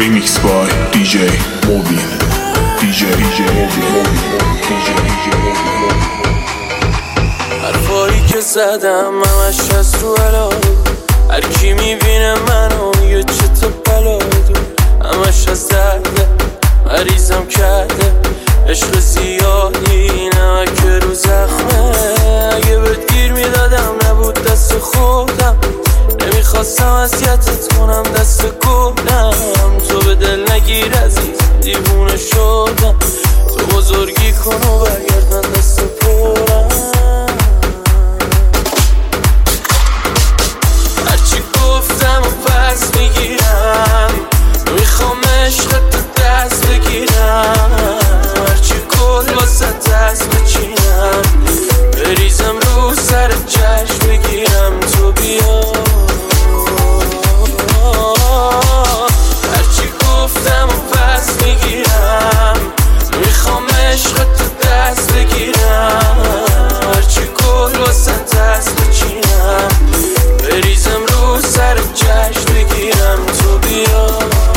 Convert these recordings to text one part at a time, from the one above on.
Remix by DJ Mobin. DJ حرفایی که زدم همش از رو علاقه، هر کی میبینه منو یه چه بلا دو، همش از درده مریضم کرده، عشق زیادی نمک رو زخمه. اگه بهت گیر میدادم نبود دست خودم، نمیخواستم اذیتت کنم دست گلم. تو به دل نگیر عزیز دیوونه شدم، تو بزرگی کن و برگرد من دست پرم. هرچی گفتم و پس میگیرم، میخوام عشقت دست بگیرم، هرچی کل واسه دست بچینم، بریزم رو سر چشم بگیرم تو بیا. هرچی گفتم و پس میگیرم، میخوام عشقت دست بگیرم، هرچی کل واسه دست بچینم، بریزم رو سر چشم بگیرم تو بیا.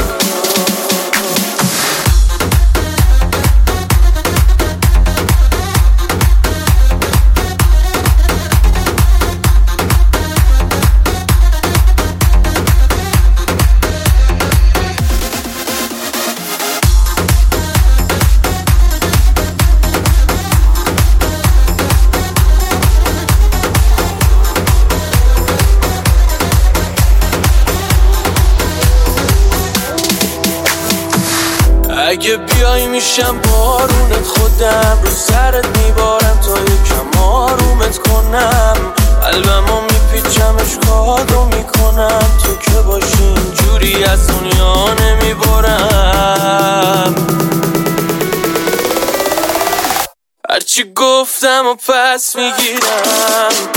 اگه بیای میشم بارونت، خودم رو سرت میبارم تا یکم آرومت کنم، قلبمو میپیچمش کادو میکنم، تو که باشی اینجوری از دنیا نمیبارم. هرچی گفتم و پس میگیرم،